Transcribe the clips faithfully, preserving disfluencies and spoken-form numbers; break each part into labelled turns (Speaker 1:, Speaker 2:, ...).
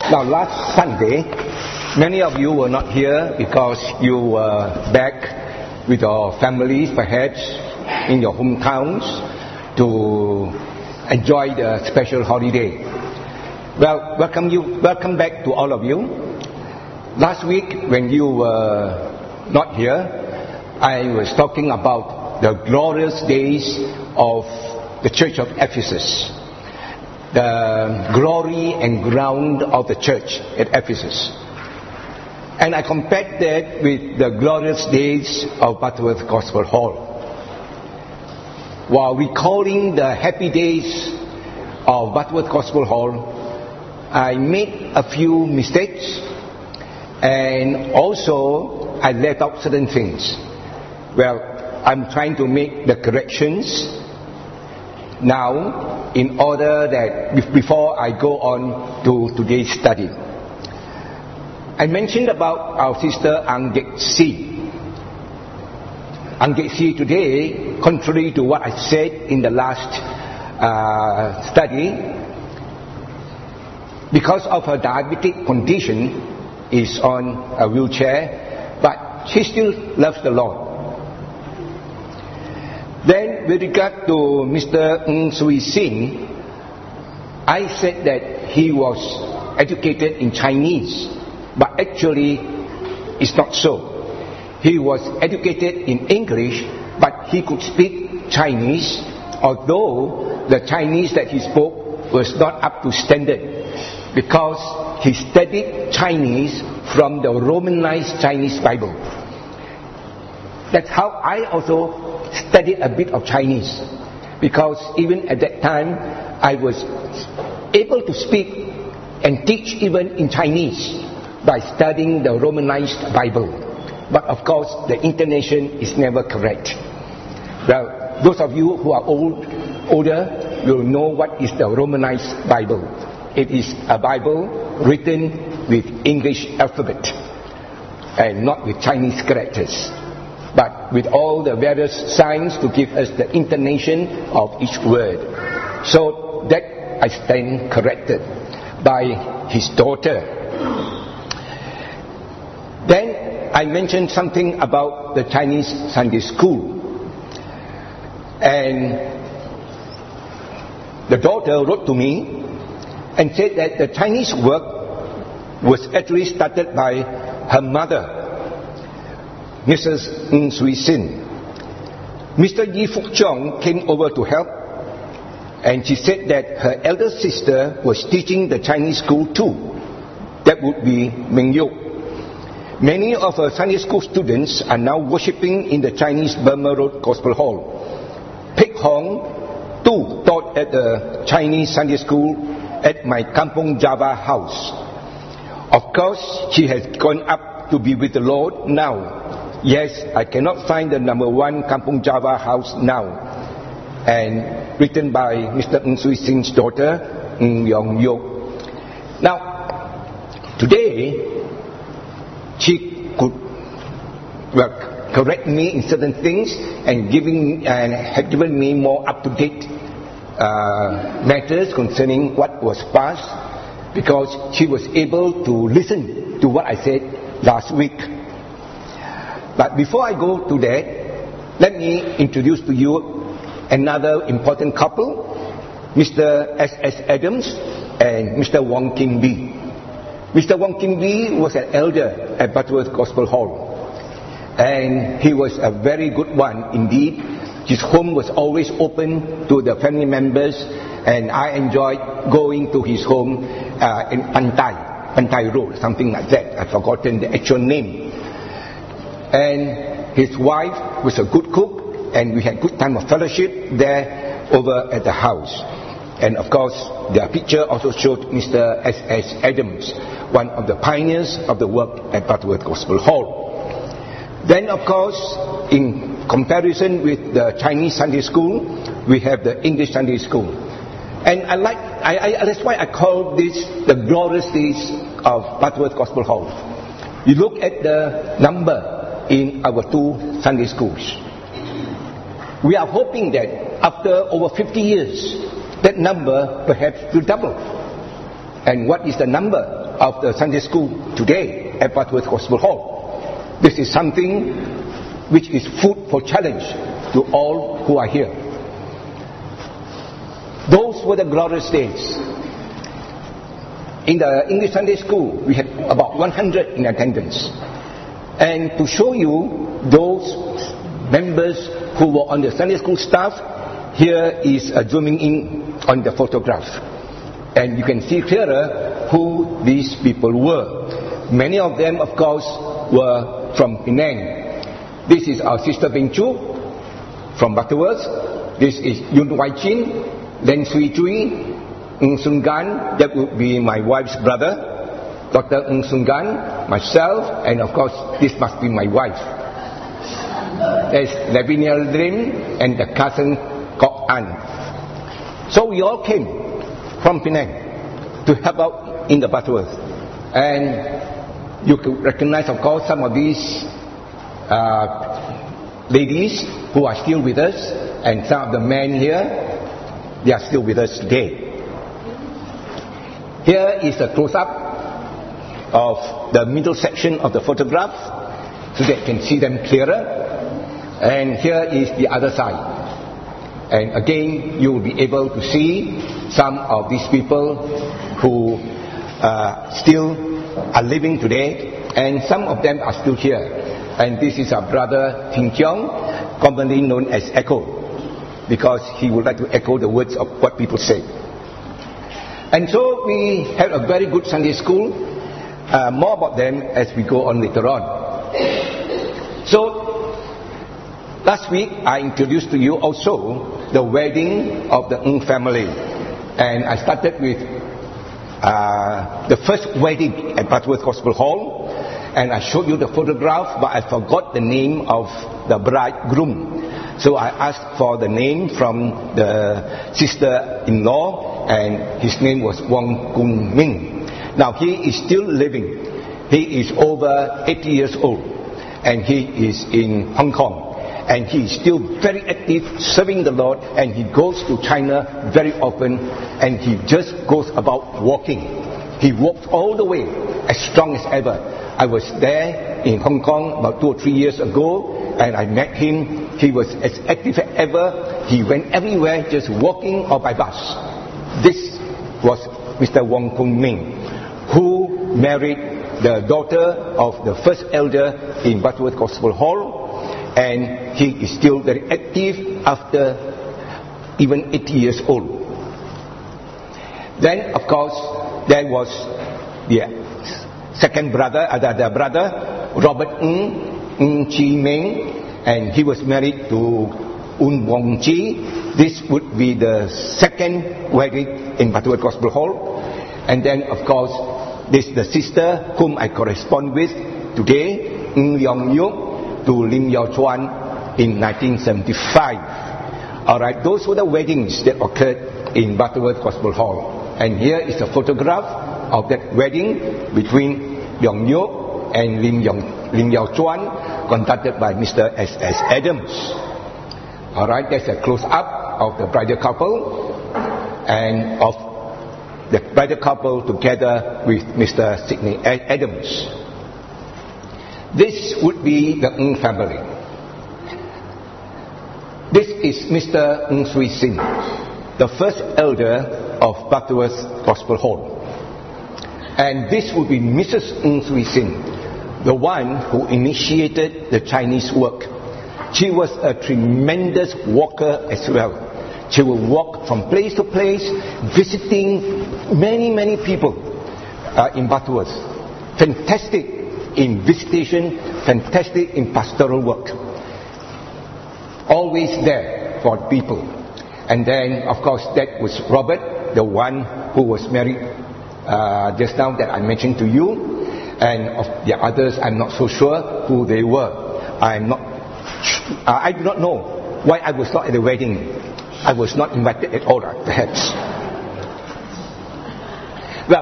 Speaker 1: Now, last Sunday, many of you were not here because you were back with your families, perhaps in your hometowns, to enjoy the special holiday. Well, welcome you, welcome back to all of you. Last week, when you were not here, I was talking about the glorious days of the Church of Ephesus, the glory and ground of the church at Ephesus. And I compared that with the glorious days of Butterworth Gospel Hall. While recalling the happy days of Butterworth Gospel Hall, I made a few mistakes, and also I left out certain things. Well, I'm trying to make the corrections now in order that before I go on to today's study. I mentioned about our sister Ang Gek Si. Ang Gek Si today, contrary to what I said in the last uh, study, because of her diabetic condition, is on a wheelchair, but she still loves the Lord. Then, with regard to Mister Ng Sui Sin, I said that he was educated in Chinese, but actually it's not so. He was educated in English, but he could speak Chinese, although the Chinese that he spoke was not up to standard, because he studied Chinese from the Romanized Chinese Bible. That's how I also studied a bit of Chinese, because even at that time I was able to speak and teach even in Chinese by studying the Romanized Bible. But of course the intonation is never correct. Well, those of you who are old, older will know what is the Romanized Bible. It is a Bible written with English alphabet and not with Chinese characters, but with all the various signs to give us the intonation of each word. So that I stand corrected by his daughter. Then I mentioned something about the Chinese Sunday school. And the daughter wrote to me and said that the Chinese work was actually started by her mother, Missus Ng Sui Sin. Mister Yi Fuk Chong came over to help, and she said that her elder sister was teaching the Chinese school too. That would be Meng Yu. Many of her Sunday school students are now worshipping in the Chinese Burma Road Gospel Hall. Pek Hong too taught at the Chinese Sunday school at my Kampong Java house. Of course, she has gone up to be with the Lord now. Yes, I cannot find the number one Kampong Java house now. And written by Mister Ng Sui Sin's daughter, Ng Yong Yok. Now, today, she could, well, correct me in certain things and giving and had given me more up-to-date uh, matters concerning what was past, because she was able to listen to what I said last week. But before I go to that, let me introduce to you another important couple, Mister S S Adams and Mister Wong Kim Bee. Mister Wong Kim Bee was an elder at Butterworth Gospel Hall, and he was a very good one indeed. His home was always open to the family members, and I enjoyed going to his home uh, in Pantai, Pantai Road, something like that. I've forgotten the actual name. And his wife was a good cook, and we had good time of fellowship there over at the house. And of course, the picture also showed Mister S S Adams, one of the pioneers of the work at Butterworth Gospel Hall. Then, of course, in comparison with the Chinese Sunday school, we have the English Sunday school. And I like, I, I, that's why I call this the glorious days of Butterworth Gospel Hall. You look at the number in our two Sunday schools. We are hoping that after over fifty years, that number perhaps will double. And what is the number? of the Sunday school today at Butterworth Gospel Hall. This is something which is food for challenge to all who are here. Those were the glorious days. In the English Sunday school, we had about one hundred in attendance. And to show you those members who were on the Sunday school staff, here is a zooming in on the photograph. And you can see clearer who these people were. Many of them, of course, were from Penang. This is our sister Beng Chu from Butterworth. This is Yun Wai Chin, Len Sui Chui, Ng Sun Gan, that would be my wife's brother, Doctor Ng Sun Gan, myself, and of course, this must be my wife. There's Lavinia Lim and the cousin Kok An. So we all came from Penang to help out in the Butterworth. And you could recognize, of course, some of these uh, ladies who are still with us, and some of the men here, they are still with us today. Here is a close-up of the middle section of the photograph so that you can see them clearer. And here is the other side. And again, you will be able to see some of these people who uh, still are living today, and some of them are still here. And this is our brother Ting Kiong, commonly known as Echo, because he would like to echo the words of what people say. And so we had a very good Sunday school. Uh, more about them as we go on later on. So last week I introduced to you also the wedding of the Ng family, and I started with uh, the first wedding at Butterworth Gospel Hall, and I showed you the photograph, but I forgot the name of the bridegroom. So I asked for the name from the sister-in-law, and his name was Wong Kun Ming. Now he is still living. He is over eighty years old, and he is in Hong Kong, and he is still very active serving the Lord, and he goes to China very often, and he just goes about walking. He walked all the way as strong as ever. I was there in Hong Kong about two or three years ago, and I met him. He was as active as ever. He went everywhere just walking or by bus. This was Mister Wong Kun Ming, who married the daughter of the first elder in Butterworth Gospel Hall, and he is still very active after even eighty years old. Then, of course, there was the second brother, uh, the brother, Robert Ng, Ng Chi Meng, and he was married to Un Wong Chi. This would be the second wedding in Butterworth Gospel Hall. And then, of course, this is the sister whom I correspond with today, Ng Yong Yuk to Lim Yao Chuan in nineteen seventy-five. Alright, those were the weddings that occurred in Butterworth Gospel Hall. And here is a photograph of that wedding between Yong Yuk and Lim, Yong, Lim Yao Chuan, conducted by Mister S S Adams. Alright, that's a close-up of the bridal couple, and of the bridal couple together with Mister Sidney Adams. This would be the Ng family. This is Mister Ng Sui Sin, the first elder of Butterworth Gospel Hall. And this would be Missus Ng Sui Sin, the one who initiated the Chinese work. She was a tremendous walker as well. She will walk from place to place, visiting many, many people uh, in Butterworth. Fantastic in visitation, fantastic in pastoral work. Always there for people. And then, of course, that was Robert, the one who was married uh, just now that I mentioned to you. And of the others, I'm not so sure who they were. I'm not. Uh, I do not know why I was not at the wedding. I was not invited at all, perhaps. Well,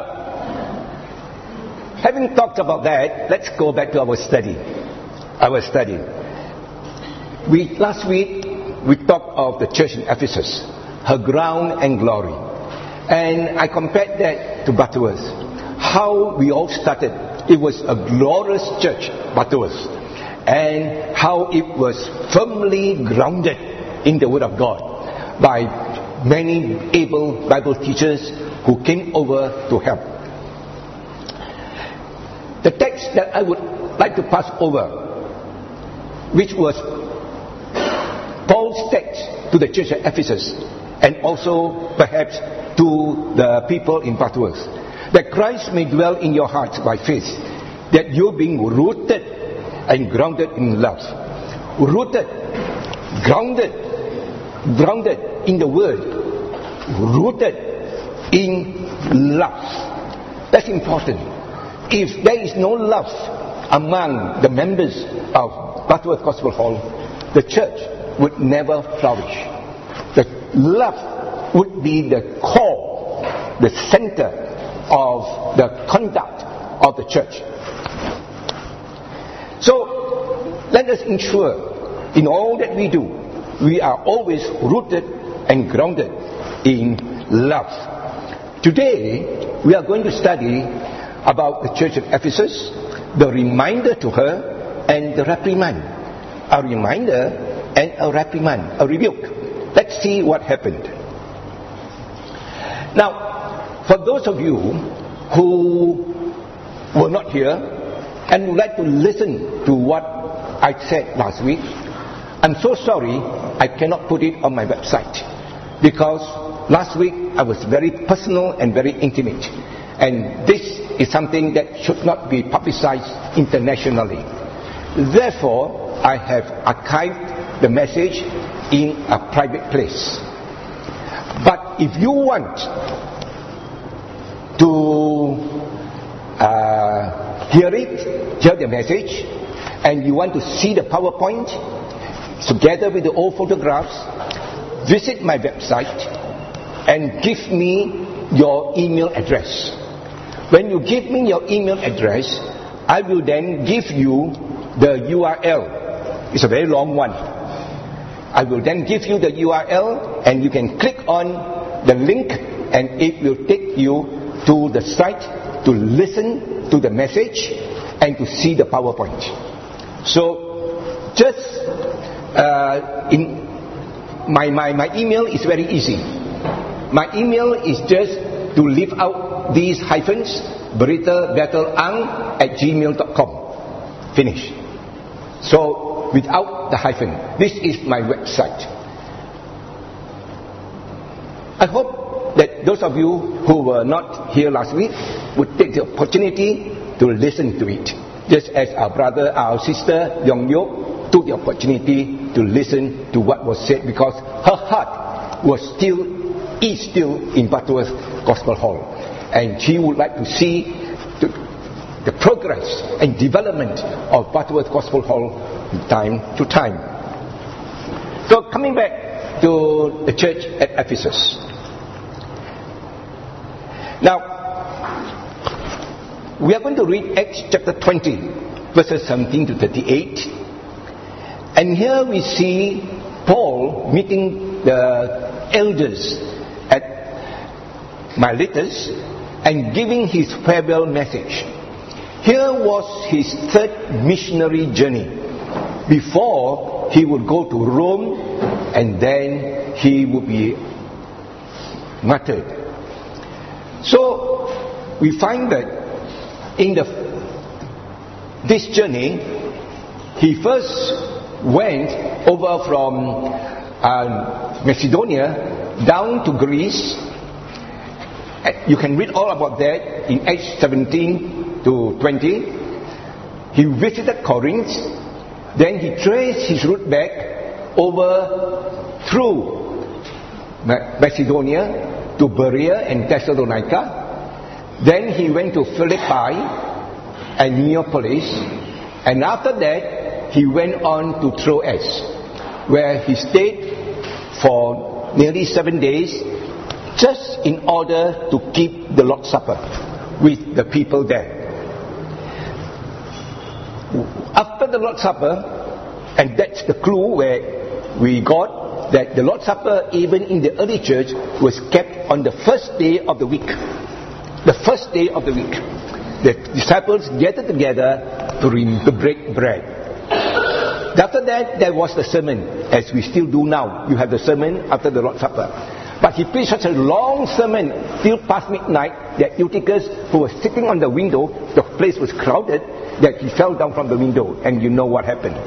Speaker 1: having talked about that, let's go back to our study. Our study. We last week we talked of the church in Ephesus, her ground and glory, and I compared that to Butterworth. how we all started. It was a glorious church, Butterworth, and how it was firmly grounded in the Word of God by many able Bible teachers who came over to help. The text that I would like to pass over, which was Paul's text to the church at Ephesus, and also perhaps to the people in Butterworth, that Christ may dwell in your hearts by faith, that you being rooted and grounded in love. Rooted, grounded, grounded in the Word, rooted in love. That's important. If there is no love among the members of Butterworth Gospel Hall, the church would never flourish. The love would be the core, the center of the conduct of the church. So let us ensure in all that we do, we are always rooted and grounded in love. Today we are going to study about the church at Ephesus, the reminder to her and the reprimand. A reminder and a reprimand, a rebuke. Let's see what happened. Now, for those of you who were not here and would like to listen to what I said last week, I'm so sorry I cannot put it on my website, because last week I was very personal and very intimate, and this is something that should not be publicized internationally. Therefore, I have archived the message in a private place. But if you want to uh, hear it, hear the message, and you want to see the PowerPoint together with the old photographs, visit my website and give me your email address. When you give me your email address, I will then give you the U R L. It's a very long one. I will then give you the U R L, and you can click on the link, and it will take you to the site to listen to the message and to see the PowerPoint. So just uh, in my, my, my email is very easy. My email is just to leave out these hyphens, berita battle ang at gmail dot com. Finish. So without the hyphen, this is my website. I hope that those of you who were not here last week would take the opportunity to listen to it, just as our brother, our sister Yong Yo took the opportunity to listen to what was said, because her heart was still, is still in Butterworth Gospel Hall, and she would like to see the, the progress and development of Butterworth Gospel Hall from time to time. So coming back to the church at Ephesus. Now, we are going to read Acts chapter twenty, verses seventeen to thirty-eight. And here we see Paul meeting the elders at Miletus and giving his farewell message. Here was his third missionary journey, before he would go to Rome and then he would be martyred. So we find that in the this journey, he first went over from uh, Macedonia down to Greece. You can read all about that in Acts seventeen to twenty. He visited Corinth. Then he traced his route back over through Macedonia to Berea and Thessalonica. Then he went to Philippi and Neapolis, and after that he went on to Troas, where he stayed for nearly seven days, just in order to keep the Lord's Supper with the people there. After the Lord's Supper, and that's the clue where we got that the Lord's Supper, even in the early church, was kept on the first day of the week. The first day of the week. the disciples gathered together to, re- to break bread. After that, there was the sermon, as we still do now. You have the sermon after the Lord's Supper. But he preached such a long sermon till past midnight that Eutychus, who was sitting on the window, the place was crowded, that he fell down from the window. And you know what happened.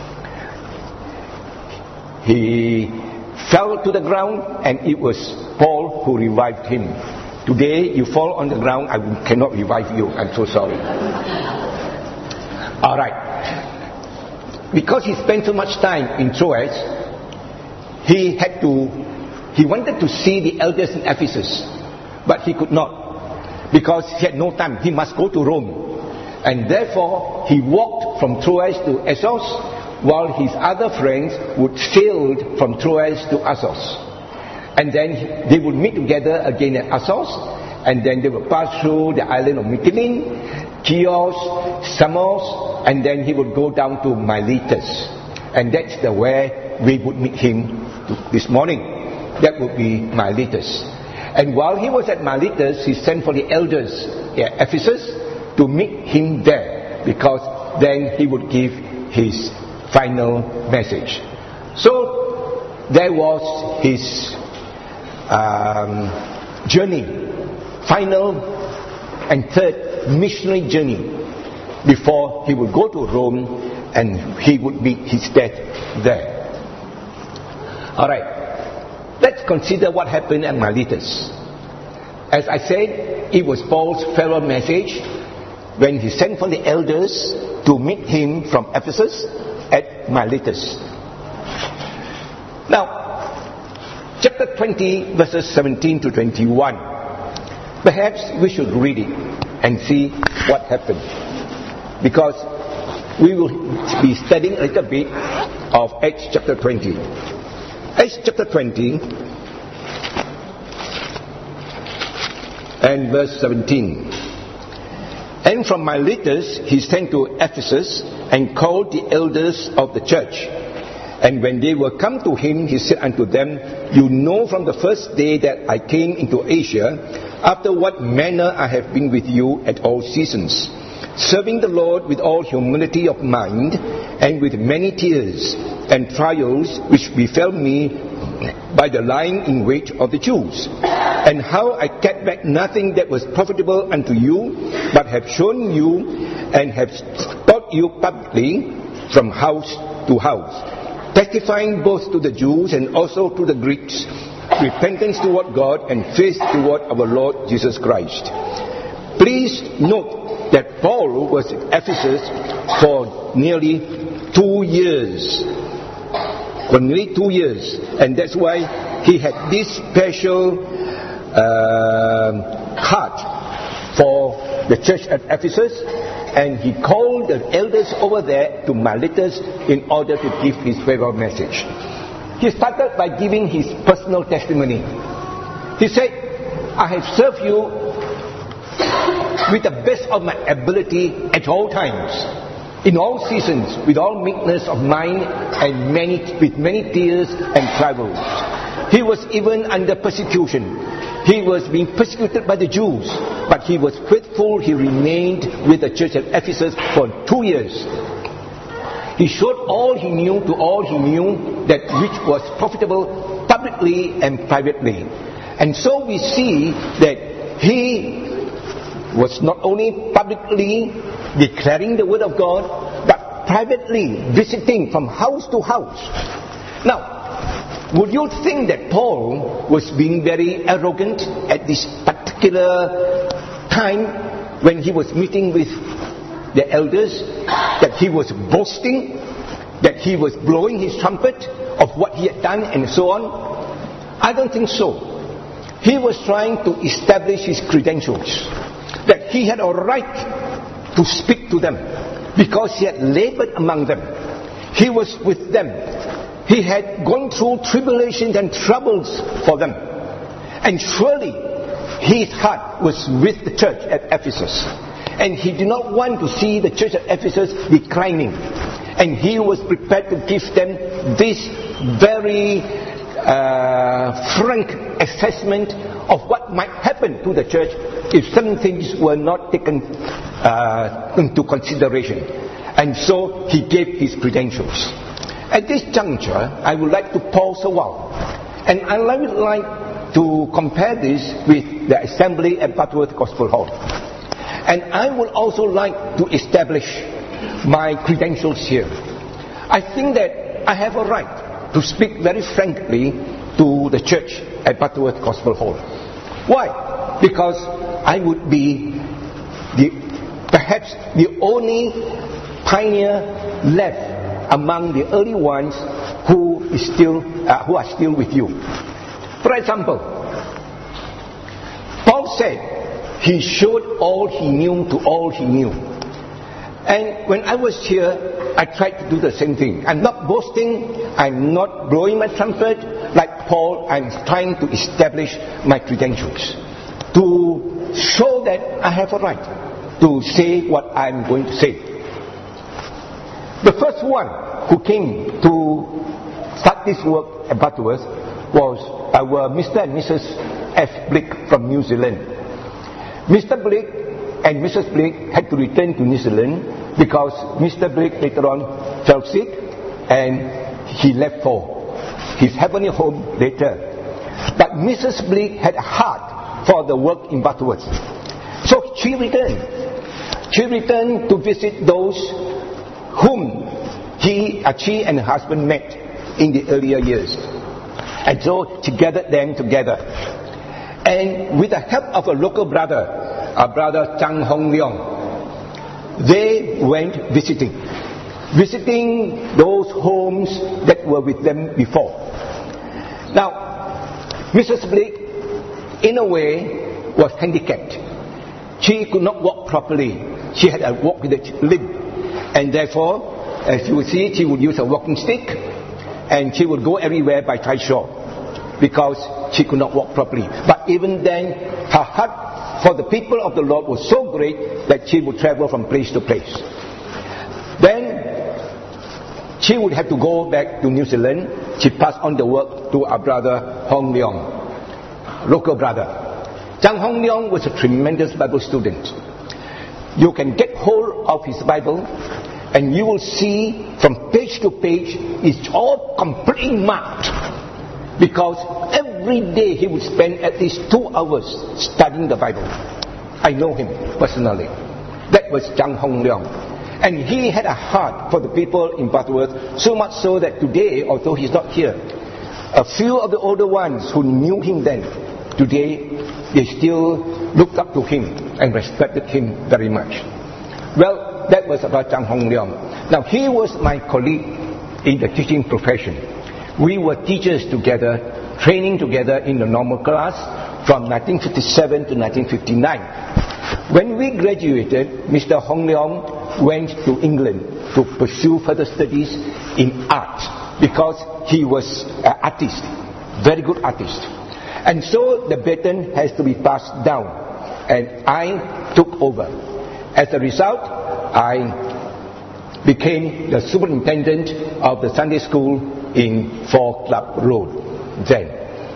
Speaker 1: He fell to the ground, and it was Paul who revived him. Today, you fall on the ground, I cannot revive you. I'm so sorry. Alright. Because he spent so much time in Troas, he had to, he wanted to see the elders in Ephesus, but he could not, because he had no time. He must go to Rome. And therefore, he walked from Troas to Assos, while his other friends would sail from Troas to Assos. And then they would meet together again at Assos, and then they would pass through the island of Mytilene, Chios, Samos, and then he would go down to Miletus. And that's the where we would meet him this morning. That would be Miletus. And while he was at Miletus, he sent for the elders at Ephesus to meet him there, because then he would give his final message. So there was his um, journey, final and third missionary journey, before he would go to Rome and he would meet his death there. Alright, let's consider what happened at Miletus. As I said, it was Paul's farewell message when he sent for the elders to meet him from Ephesus at Miletus. Now, chapter twenty, verses seventeen to twenty-one. Perhaps we should read it and see what happened, because we will be studying a little bit of Acts chapter twenty. Acts chapter twenty and verse seventeen. And from Miletus he sent to Ephesus and called the elders of the church. And when they were come to him, he said unto them, You know from the first day that I came into Asia, after what manner I have been with you at all seasons, serving the Lord with all humility of mind, and with many tears and trials which befell me by the lying in wait of the Jews, and how I kept back nothing that was profitable unto you, but have shown you and have taught you publicly from house to house, testifying both to the Jews and also to the Greeks, repentance toward God and faith toward our Lord Jesus Christ. Please note that Paul was at Ephesus for nearly two years. For nearly two years. And that's why he had this special uh, heart for the church at Ephesus. And he called the elders over there to Miletus in order to give his farewell message. He started by giving his personal testimony. He said, I have served you with the best of my ability at all times, in all seasons, with all meekness of mind and many, with many tears and trials. He was even under persecution. He was being persecuted by the Jews, but he was faithful. He remained with the church at Ephesus for two years. He showed all he knew to all he knew, that which was profitable publicly and privately. And so we see that he was not only publicly declaring the word of God, but privately visiting from house to house. Now, would you think that Paul was being very arrogant at this particular time when he was meeting with the elders, that he was boasting, that he was blowing his trumpet of what he had done and so on? I don't think so. He was trying to establish his credentials, that he had a right to speak to them because he had labored among them. He was with them. He had gone through tribulations and troubles for them. And surely his heart was with the church at Ephesus. And he did not want to see the church at Ephesus declining. And he was prepared to give them this very uh, frank assessment of what might happen to the church if certain things were not taken uh, into consideration. And so he gave his credentials. At this juncture, I would like to pause a while. And I would like to compare this with the assembly at Butterworth Gospel Hall. And I would also like to establish my credentials here. I think that I have a right to speak very frankly to the church at Butterworth Gospel Hall. Why? Because I would be the, perhaps the only pioneer left among the early ones who is still uh, who are still with you. For example, Paul said he showed all he knew to all he knew. And when I was here, I tried to do the same thing. I'm not boasting, I'm not blowing my trumpet. Like Paul, I'm trying to establish my credentials, to show that I have a right to say what I'm going to say. The first one who came to start this work at Butterworth was our Mister and Missus F. Blake from New Zealand. Mister Blake and Missus Blake had to return to New Zealand because Mister Blake later on fell sick and he left for his heavenly home later. But Missus Blake had a heart for the work in Butterworth. So she returned. She returned to visit those whom he, uh, she and her husband met in the earlier years. And so she gathered them together. And with the help of a local brother, a brother Chang Hong Leong, they went visiting. Visiting those homes that were with them before. Now, Missus Blake, in a way, was handicapped. She could not walk properly. She had a walk with a limp. And therefore, as you will see, she would use a walking stick and she would go everywhere by trishaw because she could not walk properly. But even then, her heart for the people of the Lord was so great that she would travel from place to place. Then, she would have to go back to New Zealand. She passed on the work to our brother Hong Leong, local brother. Chang Hong Leong was a tremendous Bible student. You can get hold of his Bible and you will see from page to page it's all completely marked, because every day he would spend at least two hours studying the Bible. I know him personally. That was Chang Hong Leong. And he had a heart for the people in Butterworth, so much so that today, although he's not here, a few of the older ones who knew him then, today they still looked up to him and respected him very much. Well, that was about Chang Hong Leong. Now, he was my colleague in the teaching profession. We were teachers together, training together in the normal class from nineteen fifty-seven to nineteen fifty-nine. When we graduated, Mister Hong Leong went to England to pursue further studies in art because he was an artist, very good artist. And so the baton has to be passed down, and I took over. As a result, I became the superintendent of the Sunday school in Four Club Road then.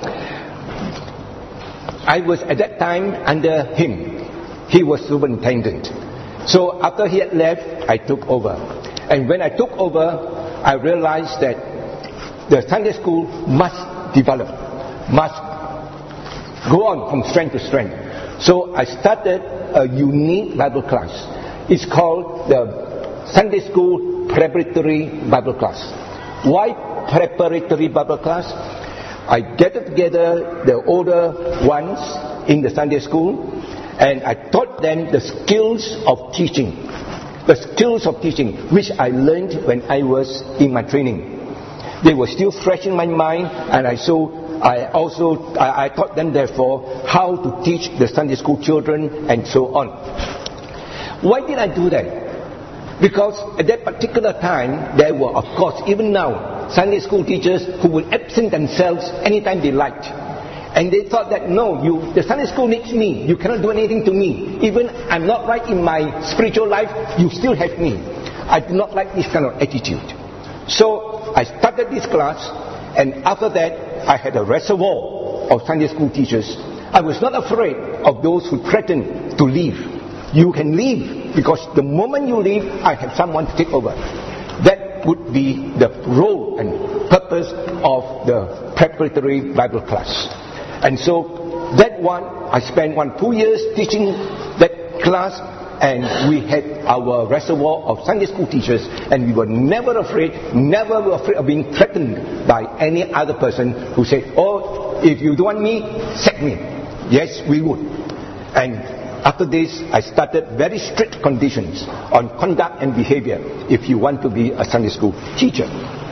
Speaker 1: I was at that time under him. He was superintendent. So after he had left, I took over. And when I took over, I realized that the Sunday school must develop, must go on from strength to strength. So I started a unique Bible class. It's called the Sunday School Preparatory Bible Class. Why Preparatory Bible Class? I gathered together the older ones in the Sunday school, and I taught them the skills of teaching. The skills of teaching, which I learned when I was in my training. They were still fresh in my mind, and I so I also I, I taught them, therefore, how to teach the Sunday school children and so on. Why did I do that? Because at that particular time, there were, of course, even now, Sunday school teachers who would absent themselves anytime they liked. And they thought that, no, you, the Sunday school needs me. You cannot do anything to me. Even I'm not right in my spiritual life, you still have me. I do not like this kind of attitude. So I started this class, and after that, I had a reservoir of Sunday school teachers. I was not afraid of those who threatened to leave. You can leave. leave, because the moment you leave, I have someone to take over. That would be the role and purpose of the preparatory Bible class. And so that one, I spent one two years teaching that class, and we had our reservoir of Sunday school teachers, and we were never afraid, never were afraid of being threatened by any other person who said, oh, if you don't want me, sack me. Yes, we would. And after this, I started very strict conditions on conduct and behavior if you want to be a Sunday school teacher.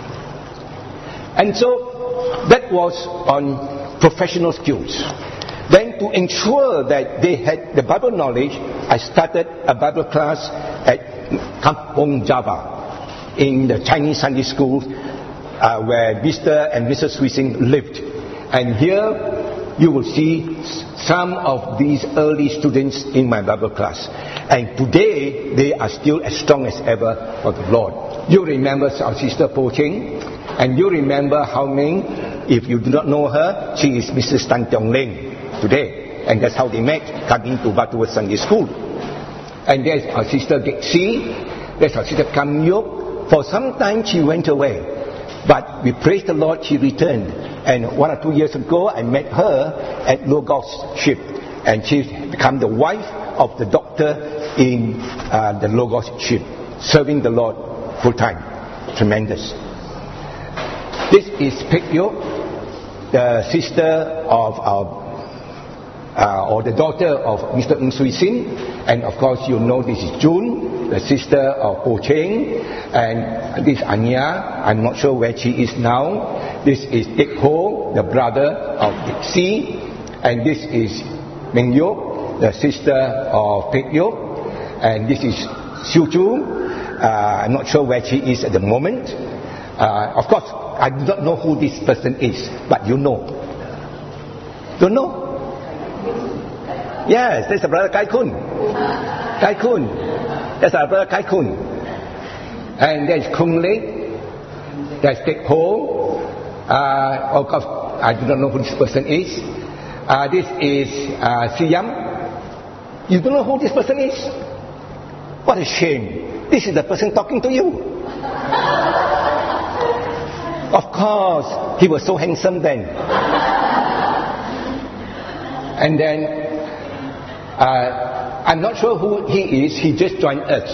Speaker 1: And so that was on professional skills. Then to ensure that they had the Bible knowledge, I started a Bible class at Kampong Java in the Chinese Sunday school uh, where Mister and Missus Swising lived. And here you will see some of these early students in my Bible class. And today they are still as strong as ever for the Lord. You remember our sister Po Cheng, and you remember Hao Ming. If you do not know her, she is Missus Tan Tiong Leng today, and that's how they met, coming to Butterworth Sunday School. And there's our sister Gek Si, there's our sister Kam Yok. For some time she went away, but we praise the Lord, she returned. And one or two years ago, I met her at Logos ship, and she's become the wife of the doctor in uh, the Logos ship, serving the Lord full time. Tremendous. This is Pek Yok, the sister of our Uh, or the daughter of Mister Ng Sui Sin, and of course you know this is June, the sister of Po Cheng, and this is Anya. I'm not sure where she is now. This is Tek Ho, the brother of Tek Si, and this is Meng Yok, the sister of Pek Yok, and this is Siu Chu. Uh, I'm not sure where she is at the moment. Uh, of course, I do not know who this person is, but you know. Don't know? Yes, that's our brother Kai Kun. Kai Kun. That's our brother Kai Kun. And there's Kung Lek. There's Tek Ho. Uh, of course, I do not know who this person is. Uh, this is uh, Si Yam. You don't know who this person is? What a shame. This is the person talking to you. Of course, he was so handsome then. And then, uh, I'm not sure who he is, he just joined us.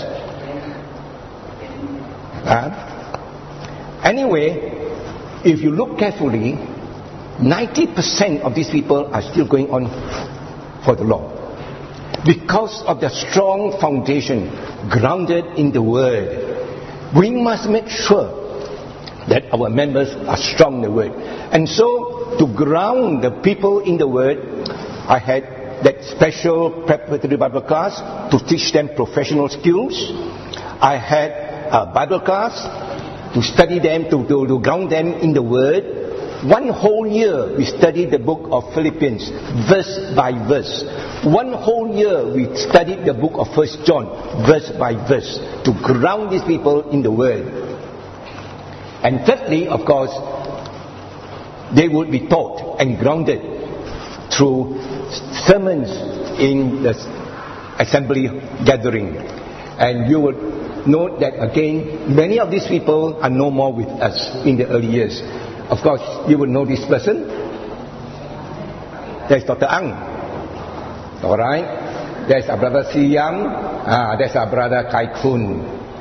Speaker 1: Uh, anyway, if you look carefully, ninety percent of these people are still going on for the Lord. Because of the strong foundation grounded in the Word. We must make sure that our members are strong in the Word. And so, to ground the people in the Word, I had that special preparatory Bible class to teach them professional skills. I had a Bible class to study them, to, to, to ground them in the Word. One whole year we studied the book of Philippians, verse by verse. One whole year we studied the book of First John, verse by verse, to ground these people in the Word. And thirdly, of course, they would be taught and grounded through sermons in the assembly gathering. And you would note that again, many of these people are no more with us in the early years. Of course, you would know this person. There's Doctor Ang. Alright. There's our brother Si Yam. Ah, there's our brother Kai Kun.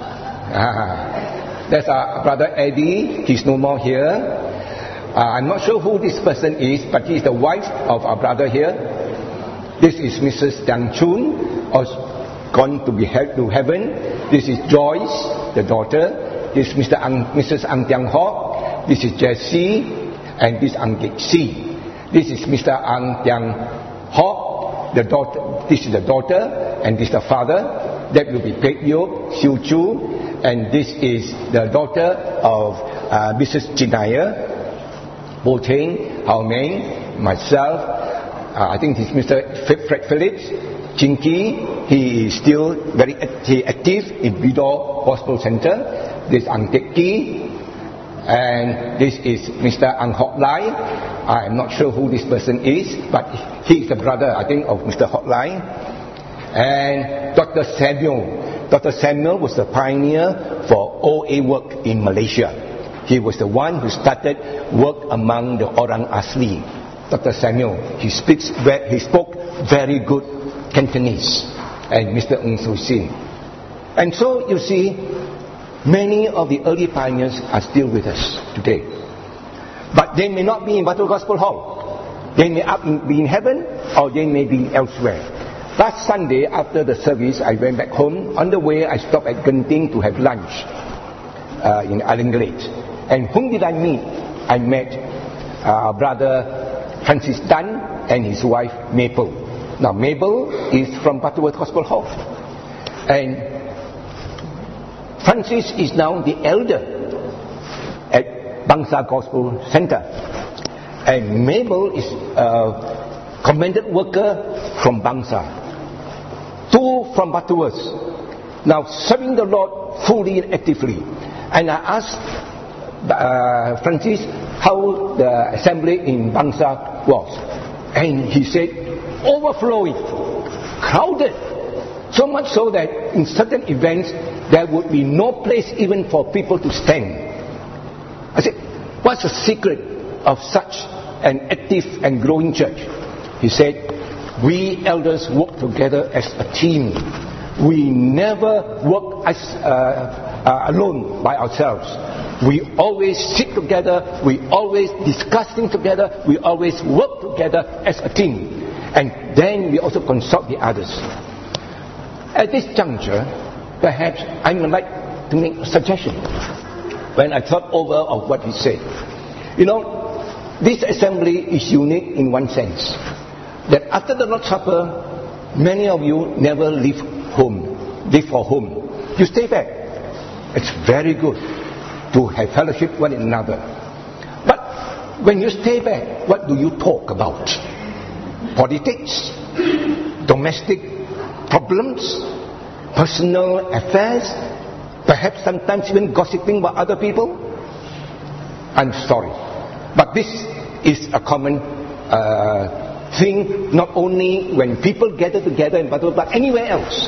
Speaker 1: Ah, there's our brother Eddie. He's no more here. Uh, I'm not sure who this person is, but he is the wife of our brother here. This is Missus Dang Chun, gone to be held to heaven. This is Joyce, the daughter. This is Mister Ang, Missus Ang Tiang Hock. This is Jessie, and this is Ang Gek Si. This is Mister Ang Tiang Hock, the daughter. This is the daughter, and this is the father. That will be Pek Yok, Siu Chu, and this is the daughter of uh, Missus Chinaya. Po Cheng, Hao Meng, myself, uh, I think it's Mister Fred Phillips, Chinky, he is still very act- active in Bidor Gospel Center. This is Ang Tek Ki, and this is Mister Ang Hock Lai. I am not sure who this person is, but he is the brother, I think, of Mister Hock Lai. and Doctor Samuel. Doctor Samuel was the pioneer for O A work in Malaysia. He was the one who started work among the Orang Asli. Doctor Samuel, he speaks, he spoke very good Cantonese, and Mister Ng Sui Sin. And so you see, many of the early pioneers are still with us today. But they may not be in Batu Gospel Hall. They may be in heaven, or they may be elsewhere. Last Sunday, after the service, I went back home. On the way, I stopped at Genting to have lunch uh, in Allenglade. And whom did I meet? I met uh, Brother Francis Dunn and his wife Mabel. Now Mabel is from Butterworth Gospel Hall. And Francis is now the elder at Bangsa Gospel Center. And Mabel is a commended worker from Bangsa. Two from Butterworth. Now serving the Lord fully and actively. And I asked Uh, Francis how the assembly in Bangsa was, and he said overflowing, crowded, so much so that in certain events there would be no place even for people to stand. I said, what's the secret of such an active and growing church? He said, we elders work together as a team. We never work as uh, uh, alone by ourselves. We always sit together, we always discuss things together, we always work together as a team. And then we also consult the others. At this juncture, perhaps I would like to make a suggestion when I thought over of what he said. You know, this assembly is unique in one sense, that after the Lord's Supper, many of you never leave home, leave for home. You stay back. It's very good to have fellowship one another. But when you stay back, what do you talk about? Politics, domestic problems, personal affairs, perhaps sometimes even gossiping about other people? I'm sorry, but this is a common uh, thing, not only when people gather together in Batu, but anywhere else.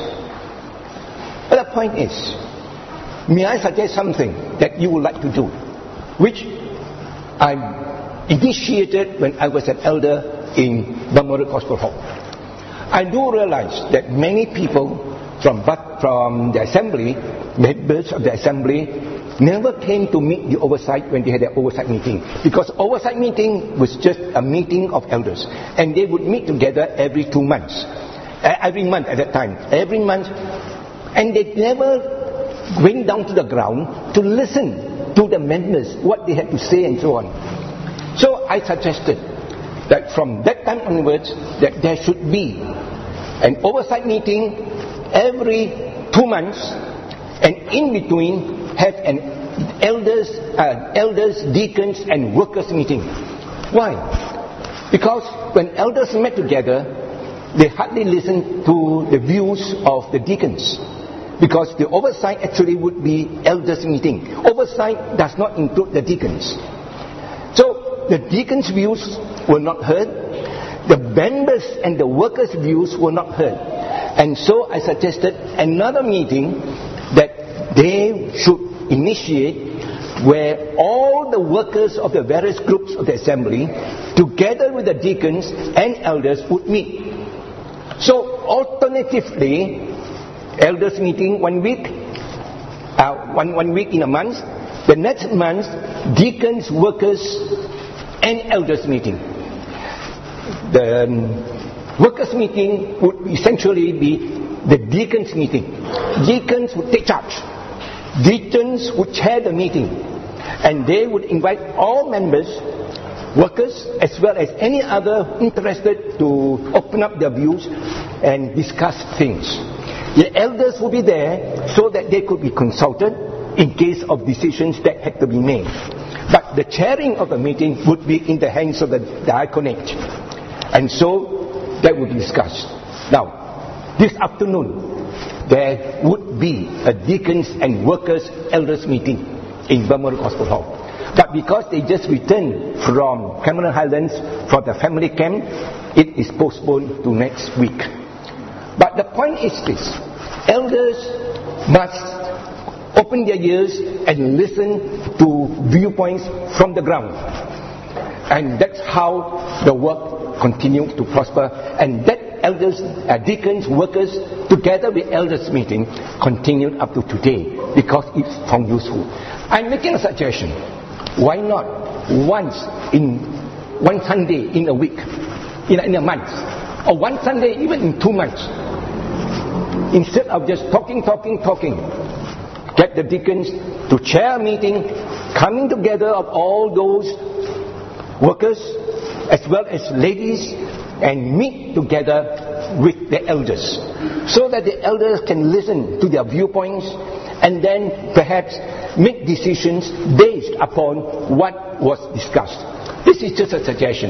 Speaker 1: But the point is, may I suggest something that you would like to do, which I initiated when I was an elder in Memorial Gospel Hall. I do realize that many people from, from the assembly, members of the assembly, never came to meet the oversight when they had their oversight meeting. Because oversight meeting was just a meeting of elders. And they would meet together every two months. Every month at that time. Every month. And they never went down to the ground to listen to the members, what they had to say and so on. So I suggested that from that time onwards, that there should be an oversight meeting every two months, and in between have an elders, uh, elders, deacons and workers meeting. Why? Because when elders met together, they hardly listened to the views of the deacons. Because the oversight actually would be elders meeting. Oversight does not include the deacons. So the deacons' views were not heard. The members and the workers' views were not heard. And so I suggested another meeting that they should initiate, where all the workers of the various groups of the assembly, together with the deacons and elders, would meet. So alternatively, elders meeting one week, uh, one, one week in a month. The next month, deacons, workers, and elders meeting. The um, workers meeting would essentially be the deacons meeting. Deacons would take charge. Deacons would chair the meeting. And they would invite all members, workers, as well as any other interested to open up their views and discuss things. The elders would be there so that they could be consulted in case of decisions that had to be made. But the chairing of the meeting would be in the hands of the diaconate. And so that would be discussed. Now, this afternoon, there would be a deacons and workers elders meeting in Memorial Gospel Hall. But because they just returned from Cameron Highlands for the family camp, it is postponed to next week. But But the point is this: elders must open their ears and listen to viewpoints from the ground. And that's how the work continues to prosper. And that elders, uh, deacons, workers, together with elders meeting, continued up to today because it's found useful. I'm making a suggestion. Why not once in one Sunday in a week, in a, in a month, or one Sunday even in two months, instead of just talking, talking, talking, get the deacons to chair a meeting, coming together of all those workers as well as ladies, and meet together with the elders, so that the elders can listen to their viewpoints and then perhaps make decisions based upon what was discussed. This is just a suggestion.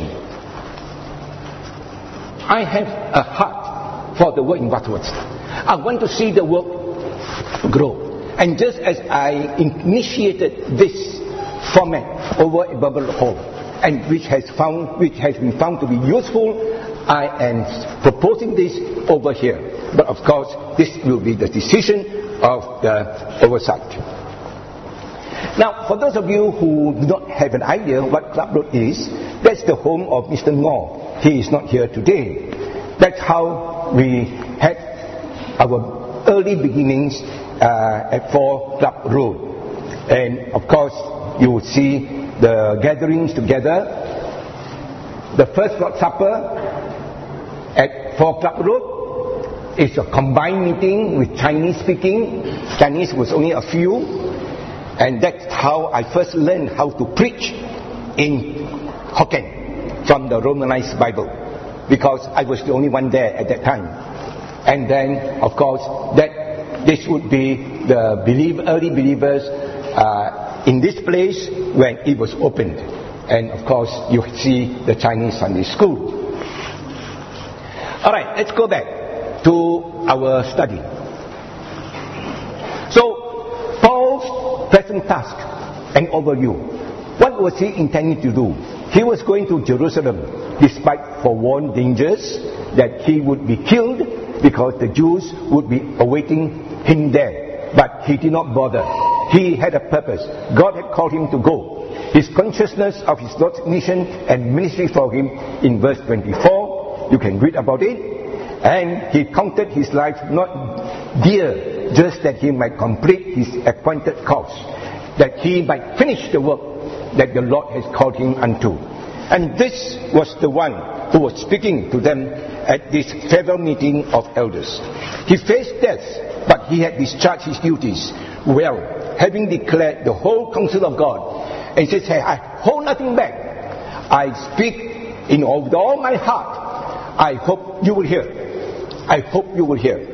Speaker 1: I have a heart for the work in Butterworth. I want to see the work grow. And just as I initiated this format over at Bible Hall, and which has found, which has been found to be useful, I am proposing this over here. But of course, this will be the decision of the oversight. Now, for those of you who do not have an idea what Club Road is, that's the home of Mister Ngor. He is not here today. That's how we had our early beginnings uh, at four Club Road. And of course, you will see the gatherings together. The first Lord's Supper at four Club Road is a combined meeting with Chinese speaking. Chinese was only a few. And that's how I first learned how to preach in Hokkien from the Romanized Bible, because I was the only one there at that time. And then, of course, that this would be the believe, early believers uh, in this place when it was opened. And of course, you see the Chinese Sunday School. All right, let's go back to our study. So, Paul's present task and overview. What was he intending to do? He was going to Jerusalem despite forewarned dangers that he would be killed because the Jews would be awaiting him there. But he did not bother. He had a purpose. God had called him to go. His consciousness of his Lord's mission and ministry for him in verse twenty-four. You can read about it. And he counted his life not dear, just that he might complete his appointed course, that he might finish the work that the Lord has called him unto. And this was the one who was speaking to them at this farewell meeting of elders. He faced death, but he had discharged his duties well, having declared the whole counsel of God. And he says, hey, I hold nothing back. I speak in all, with all my heart. I hope you will hear. I hope you will hear.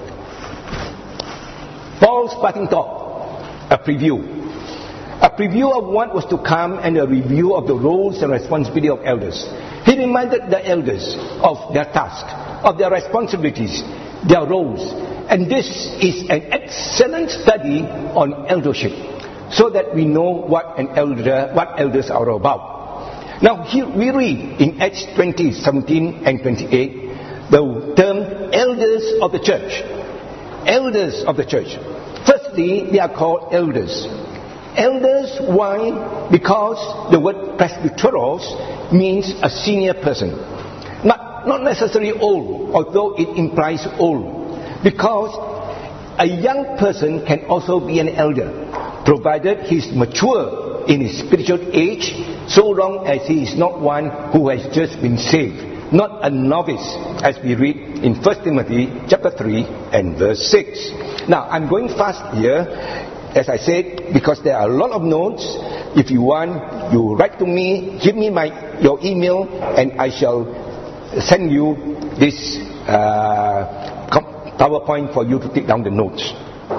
Speaker 1: Paul's parting talk, a preview. A preview of what was to come and a review of the roles and responsibility of elders. He reminded the elders of their task, of their responsibilities, their roles. And this is an excellent study on eldership, so that we know what an elder, what elders are about. Now here we read in Acts twenty, seventeen and twenty-eight, the term elders of the church. Elders of the church. Firstly, they are called elders. Elders, why? Because the word presbyteros means a senior person. Not, not necessarily old, although it implies old. Because a young person can also be an elder, provided he is mature in his spiritual age, so long as he is not one who has just been saved. Not a novice, as we read in First Timothy chapter three and verse six. Now, I'm going fast here, as I said, because there are a lot of notes. If you want, you write to me, give me my your email, and I shall send you this uh, PowerPoint for you to take down the notes.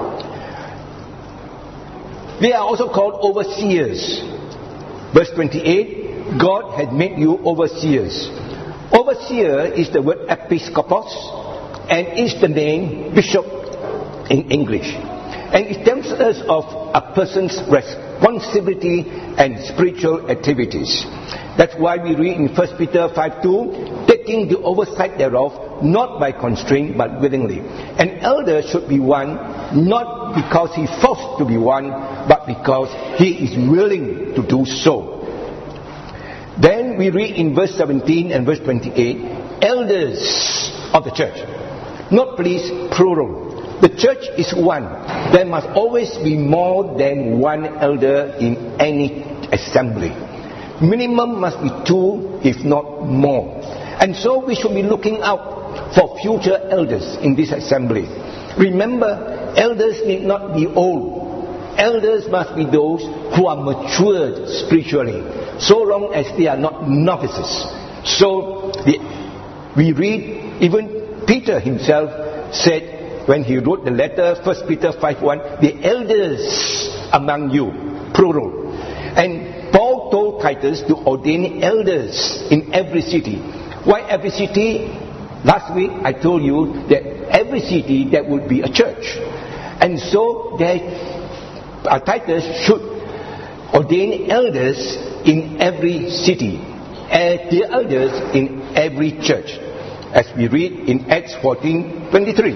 Speaker 1: They are also called overseers. Verse twenty-eight, God had made you overseers. Overseer is the word episkopos, and is the name bishop in English. And it tells us of a person's responsibility and spiritual activities. That's why we read in First Peter five two, take taking the oversight thereof, not by constraint, but willingly. An elder should be one, not because he forced to be one, but because he is willing to do so. Then we read in verse seventeen and verse twenty-eight, elders of the church. Not please, plural. The church is one. There must always be more than one elder in any assembly. Minimum must be two, if not more. And so we should be looking out for future elders in this assembly. Remember, elders need not be old. Elders must be those who are matured spiritually, so long as they are not novices. So the, we read, even Peter himself said, when he wrote the letter, First Peter five one, the elders among you, plural. And Paul told Titus to ordain elders in every city. Why every city? Last week I told you that every city there would be a church. And so there, uh, Titus should ordain elders in every city, and the elders in every church, as we read in Acts fourteen twenty-three.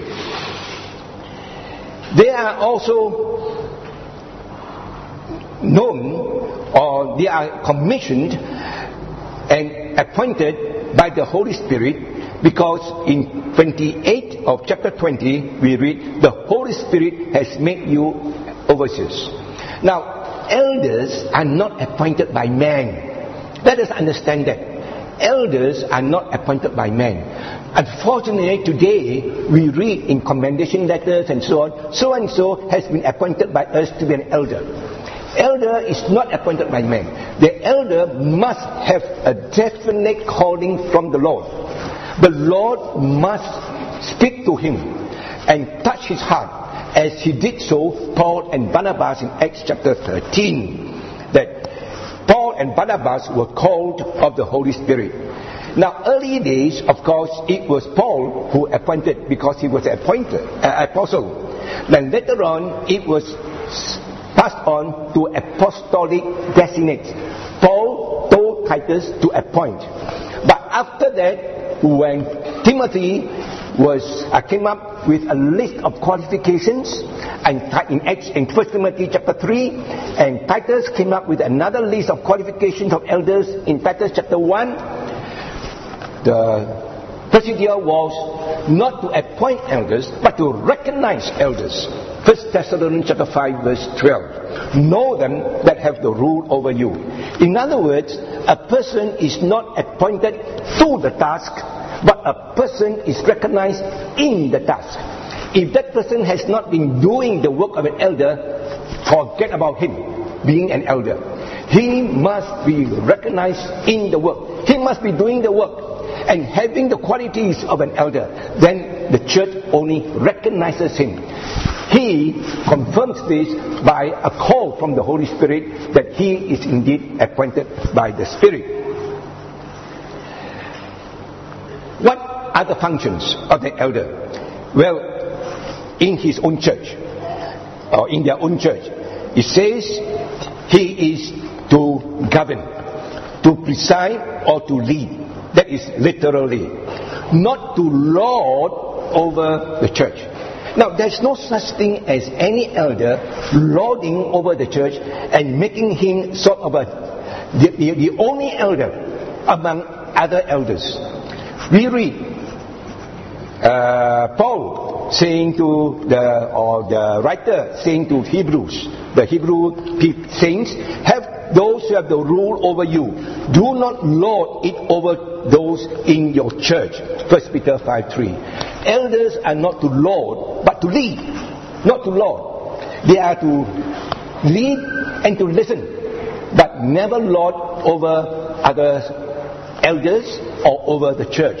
Speaker 1: They are also known, or they are commissioned and appointed by the Holy Spirit, because in twenty-eight of chapter twenty we read, the Holy Spirit has made you overseers. Now, elders are not appointed by man. Let us understand that. Elders are not appointed by man. Unfortunately, today we read in commendation letters and so on, so and so has been appointed by us to be an elder. Elder is not appointed by man. The elder must have a definite calling from the Lord. The Lord must speak to him and touch his heart, as he did so, Paul and Barnabas in Acts chapter thirteen. That Paul and Barnabas were called of the Holy Spirit. Now, early days, of course, it was Paul who appointed, because he was appointed uh, apostle. Then later on, it was passed on to apostolic designates. Paul told Titus to appoint. But after that, when Timothy was uh, came up with a list of qualifications, and in Acts, in First Timothy chapter three, and Titus came up with another list of qualifications of elders in Titus chapter one. The procedure was not to appoint elders, but to recognize elders. First Thessalonians chapter five verse twelve. Know them that have the rule over you. In other words, a person is not appointed to the task, but a person is recognized in the task. If that person has not been doing the work of an elder, forget about him being an elder. He must be recognized in the work. He must be doing the work and having the qualities of an elder. Then the church only recognizes him. He confirms this by a call from the Holy Spirit that he is indeed appointed by the Spirit. What are the functions of the elder? Well, in his own church, or in their own church, it says he is to govern, to preside, or to lead. That is literally, not to lord over the church. Now, there's no such thing as any elder lording over the church and making him sort of a, the, the, the only elder among other elders. We read uh, Paul saying to the, or the writer saying to Hebrews, the Hebrew saints, have those who have the rule over you. Do not lord it over those in your church. First Peter five three. Elders are not to lord, but to lead, not to lord. They are to lead and to listen, but never lord over other elders or over the church.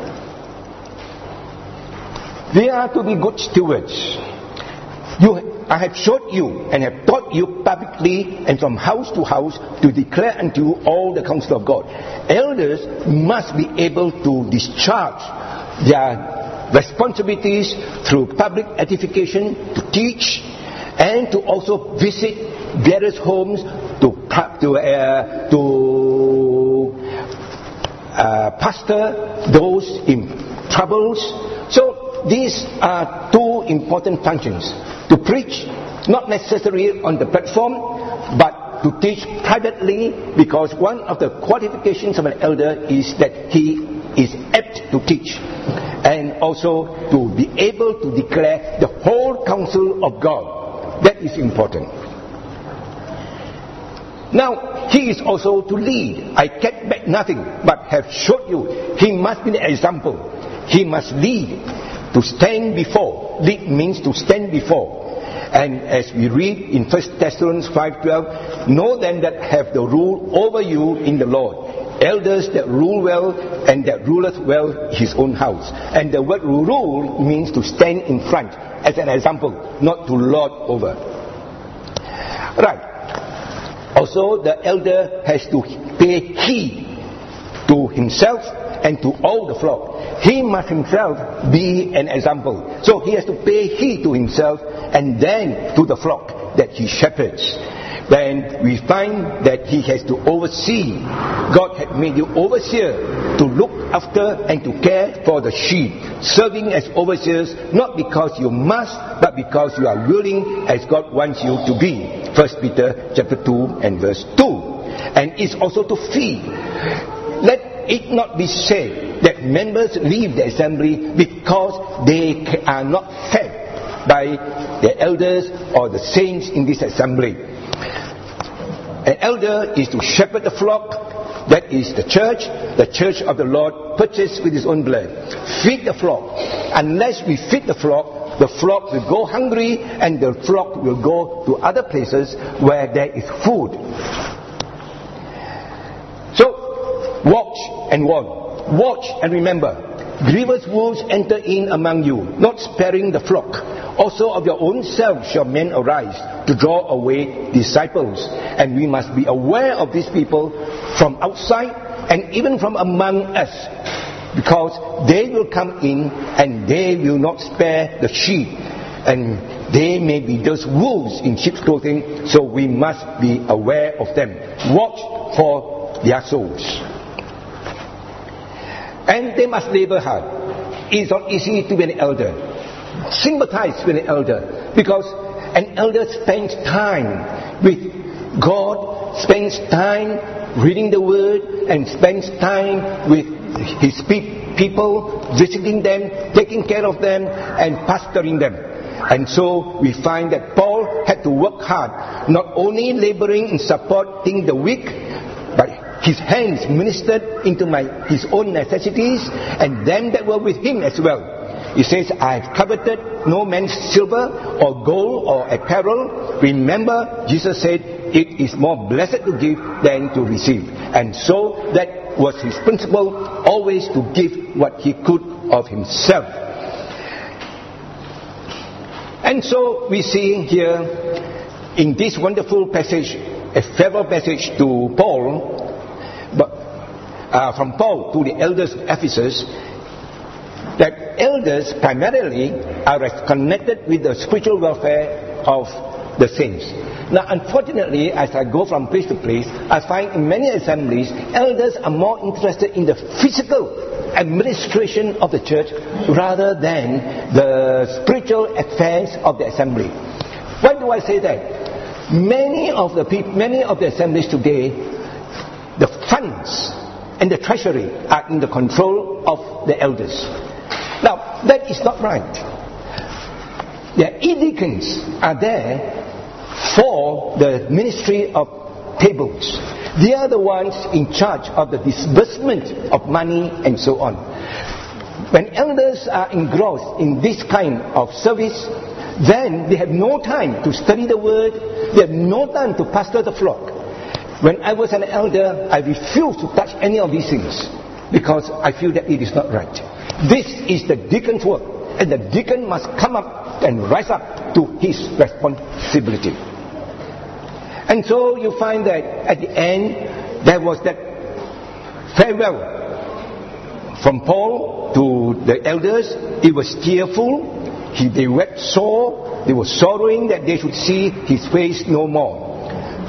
Speaker 1: They are to be good stewards. You, I have showed you and have taught you publicly and from house to house to declare unto you all the counsel of God. Elders must be able to discharge their responsibilities through public edification, to teach, and to also visit various homes to to uh, to uh, uh, pastor those in troubles. So these are two important functions: to preach, not necessarily on the platform, but to teach privately, because one of the qualifications of an elder is that he is apt to teach, and also to be able to declare the whole counsel of God. That is important. Now, he is also to lead. I kept back nothing, but have showed you. He must be an example. He must lead, to stand before. Lead means to stand before. And as we read in First Thessalonians five twelve, know them that have the rule over you in the Lord, elders that rule well, and that ruleth well his own house. And the word rule means to stand in front as an example, not to lord over. Right. Also, the elder has to pay heed to himself and to all the flock. He must himself be an example. So he has to pay heed to himself and then to the flock that he shepherds. Then we find that he has to oversee. God had made you overseer to look after and to care for the sheep, serving as overseers not because you must, but because you are willing, as God wants you to be. First Peter chapter two and verse two. And it's also to feed. Let it not be said that members leave the assembly because they are not fed by the elders or the saints in this assembly. An elder is to shepherd the flock, that is the church, the church of the Lord, purchased with his own blood. Feed the flock. Unless we feed the flock, the flock will go hungry, and the flock will go to other places where there is food. So, watch and warn. Watch and remember. Grievous wolves enter in among you, not sparing the flock. Also of your own self shall men arise to draw away disciples. And we must be aware of these people from outside and even from among us, because they will come in and they will not spare the sheep, and they may be those wolves in sheep's clothing. So we must be aware of them. Watch for their souls. And they must labor hard. It's not easy to be an elder. Sympathize with an elder, because an elder spends time with God, spends time reading the Word, and spends time with his people, visiting them, taking care of them, and pastoring them. And so we find that Paul had to work hard, not only laboring in supporting the weak, but his hands ministered into my, his own necessities and them that were with him as well. He says, I have coveted no man's silver or gold or apparel. Remember, Jesus said, it is more blessed to give than to receive. And so that was his principle, always to give what he could of himself. And so we see here in this wonderful passage, a farewell passage to Paul, but, uh, from Paul to the elders of Ephesus, that elders primarily are connected with the spiritual welfare of the saints. Now, unfortunately, as I go from place to place, I find in many assemblies, elders are more interested in the physical administration of the church rather than the spiritual affairs of the assembly. Why do I say that? Many of the people, many of the assemblies today, the funds and the treasury are in the control of the elders. Now, that is not right. The e-deacons are there for the ministry of tables. They are the ones in charge of the disbursement of money and so on. When elders are engrossed in this kind of service, then they have no time to study the word, they have no time to pastor the flock. When I was an elder, I refused to touch any of these things because I feel that it is not right. This is the deacon's work, and the deacon must come up and rise up to his responsibility. And so you find that at the end there was that farewell from Paul to the elders. It was tearful. He, they wept sore. They were sorrowing that they should see his face no more.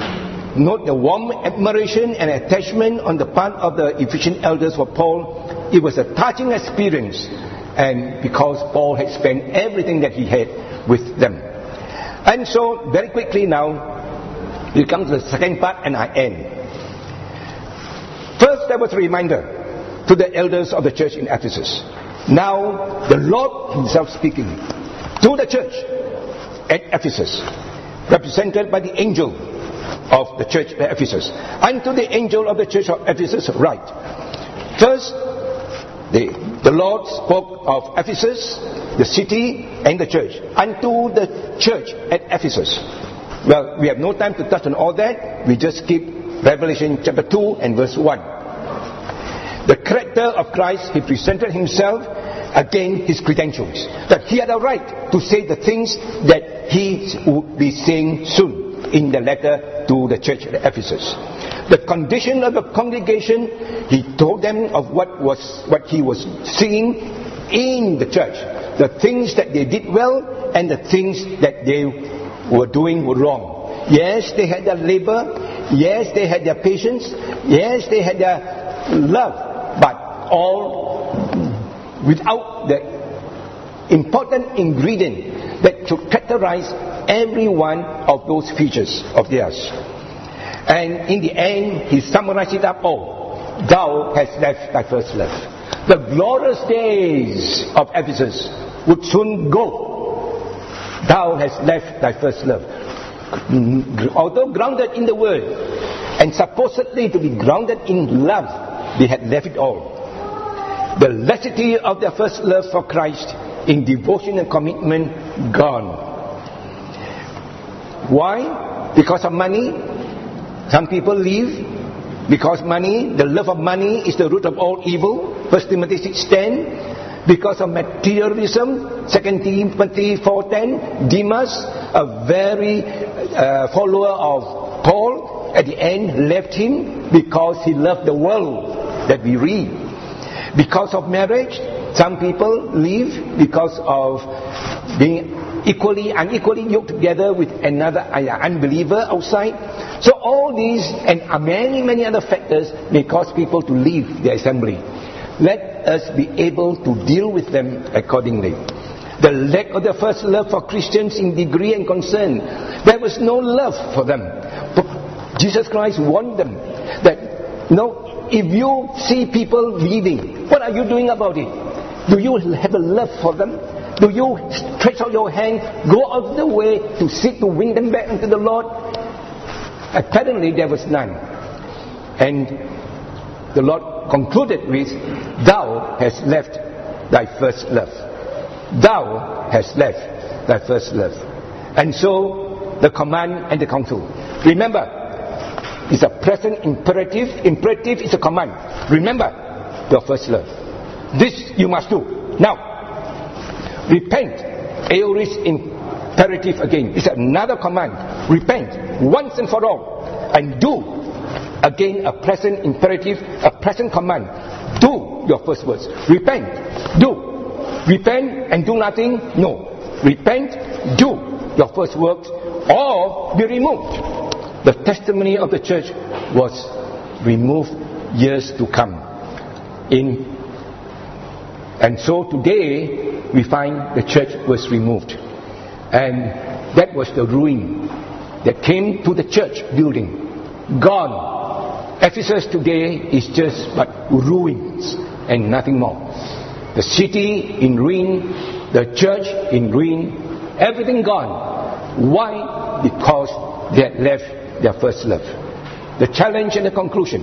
Speaker 1: note the warm admiration and attachment on the part of the Ephesian elders for Paul. It was a touching experience, and because Paul had spent everything that he had with them. And so, very quickly now, we come to the second part and I end. First, there was a reminder to the elders of the church in Ephesus. Now, the Lord himself speaking to the church at Ephesus, represented by the angel of the church at Ephesus. Unto the angel of the church of Ephesus write. First, the, the Lord spoke of Ephesus, the city, and the church. Unto the church at Ephesus. Well, we have no time to touch on all that. We just skip Revelation chapter two and verse one. The character of Christ, he presented himself, again his credentials. That he had a right to say the things that he would be saying soon in the letter to the church at Ephesus. The condition of the congregation, he told them of what was what he was seeing in the church. The things that they did well and the things that they were doing were wrong. Yes, they had their labor. Yes, they had their patience. Yes, they had their love. But all without the important ingredient that should characterize every one of those features of theirs. And in the end, he summarized it up all. Thou hast left thy first love. The glorious days of Ephesus would soon go. Thou hast left thy first love. Although grounded in the word and supposedly to be grounded in love, they had left it all. The lassity of their first love for Christ in devotion and commitment gone. Why? Because of money. Some people leave because money, the love of money is the root of all evil. First Timothy six ten. Because of materialism, Second Timothy four ten. Demas, a very uh, follower of Paul, at the end left him because he loved the world that we read. Because of marriage, some people leave because of being equally, unequally yoked together with another unbeliever outside. So all these and many, many other factors may cause people to leave the assembly. Let us be able to deal with them accordingly. The lack of the first love for Christians in degree and concern. There was no love for them. Jesus Christ warned them that, no, if you see people leaving, what are you doing about it? Do you have a love for them? Do you stretch out your hand, go out of the way to seek to win them back unto the Lord? Apparently there was none. And the Lord concluded with, thou hast left thy first love. Thou hast left thy first love. And so the command and the counsel. Remember, it's a present imperative. Imperative is a command. Remember your first love. This you must do. Now, repent. Aorist imperative again. It's another command. Repent once and for all. And do. Again, a present imperative, a present command. Do your first words. Repent. Do. Repent and do nothing? No. Repent, do your first works, or be removed. The testimony of the church was removed years to come. In and so today we find the church was removed, and that was the ruin that came to the church building. Gone. Ephesus today is just but ruins and nothing more. The city in ruin, the church in ruin, everything gone. Why? Because they had left their first love. The challenge and the conclusion.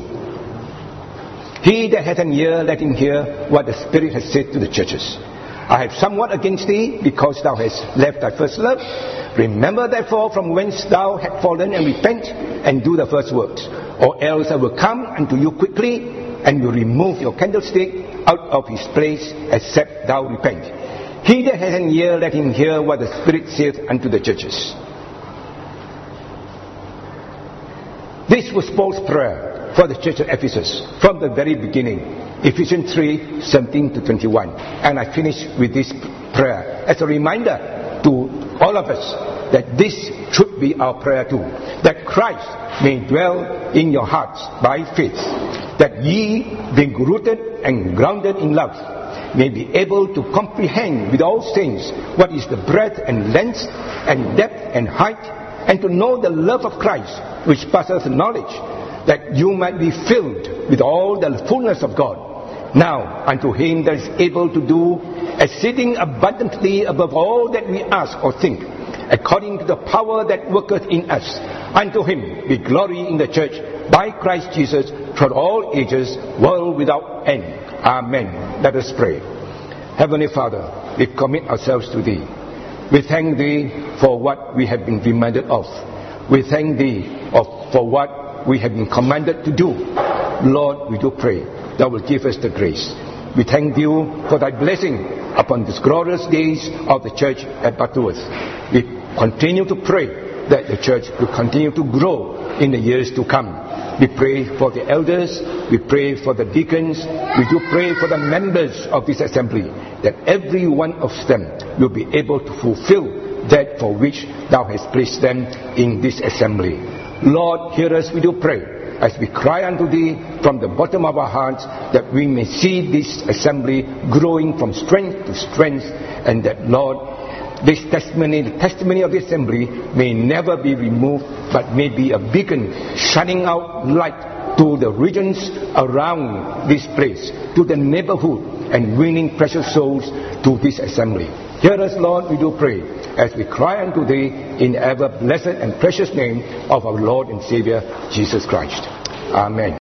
Speaker 1: He that hath an ear, let him hear what the Spirit has said to the churches. I have somewhat against thee, because thou hast left thy first love. Remember therefore from whence thou hast fallen, and repent, and do the first works. Or else I will come unto you quickly, and will remove your candlestick out of his place, except thou repent. He that hath an ear, let him hear what the Spirit saith unto the churches. This was Paul's prayer for the church of Ephesus from the very beginning. Ephesians three, seventeen to twenty-one. And I finish with this prayer as a reminder to all of us that this should be our prayer too. that Christ may dwell in your hearts by faith, that ye, being rooted and grounded in love, may be able to comprehend with all saints what is the breadth and length and depth and height, and to know the love of Christ, which passeth knowledge, that you might be filled with all the fullness of God. Now unto him that is able to do exceeding abundantly above all that we ask or think, according to the power that worketh in us, unto him be glory in the church by Christ Jesus throughout all ages, world without end. Amen. Let us pray. Heavenly Father, we commit ourselves to Thee. We thank Thee for what we have been reminded of. We thank Thee of, for what we have been commanded to do. Lord, we do pray Thou will give us the grace. We thank You for Thy blessing upon these glorious days of the church at Butterworth. We continue to pray that the church will continue to grow in the years to come. We pray for the elders, we pray for the deacons, we do pray for the members of this assembly, that every one of them will be able to fulfill that for which Thou hast placed them in this assembly. Lord, hear us, we do pray, as we cry unto Thee from the bottom of our hearts, that we may see this assembly growing from strength to strength, and that, Lord, this testimony, the testimony of the assembly may never be removed, but may be a beacon shining out light to the regions around this place, to the neighborhood, and winning precious souls to this assembly. Hear us, Lord, we do pray, as we cry unto Thee in the ever blessed and precious name of our Lord and Savior, Jesus Christ. Amen.